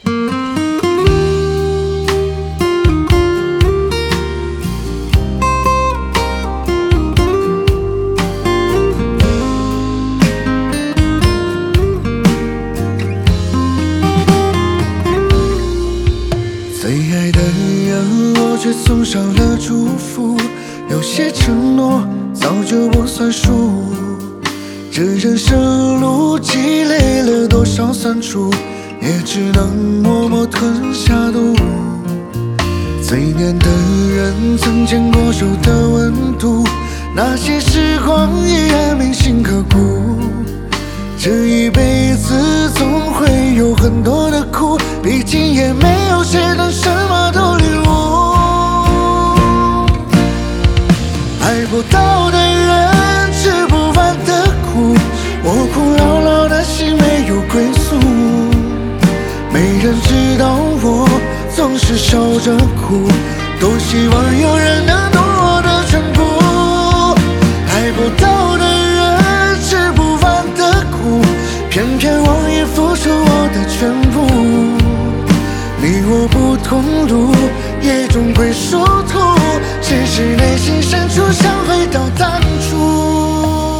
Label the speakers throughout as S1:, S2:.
S1: 最爱的人，我却送上了祝福。有些承诺早就不算数，这人生路积累了多少酸楚，也只能默默吞下毒。最黏的人，曾见过手的温度，那些时光依然铭心刻骨。这一辈子总会有很多的苦，毕竟也没有谁能什么都领悟。爱不到的人，吃不完的苦，我苦牢牢的心没有归宿。没人知道我总是笑着哭，多希望有人能懂我的全部。爱不到的人，吃不完的苦，偏偏我已付出我的全部。你我不同路，也终归殊途，只是内心深处想回到当初。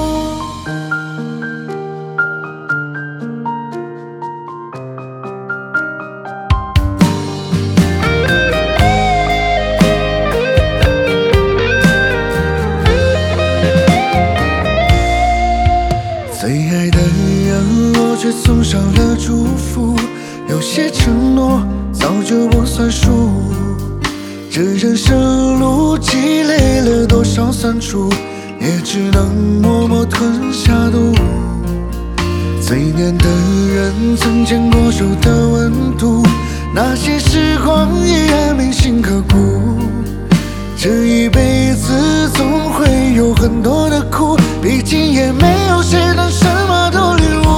S1: 最爱的人，我却送上了祝福。有些承诺早就不算数，这人生路积累了多少酸楚，也只能默默吞下毒。最黏的人，曾见过手的温度，那些时光依然铭心刻骨。这一辈子总会有很多的苦，毕竟也没有谁能什么都领悟。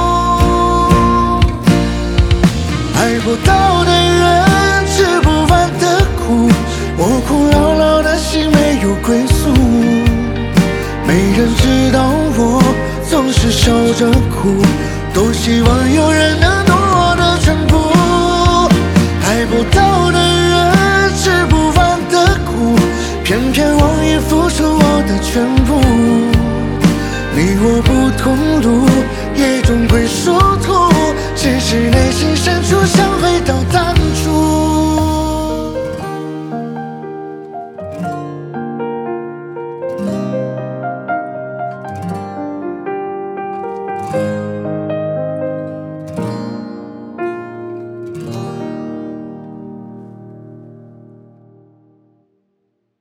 S1: 爱不到的人，吃不完的苦，我苦牢牢的心没有归宿。没人知道我总是笑着哭，多希望有人能懂我的全部。爱不到的人，吃不完的苦，偏偏我已付出我的全部。你我不同路，也终归殊途，只是内心深处想回到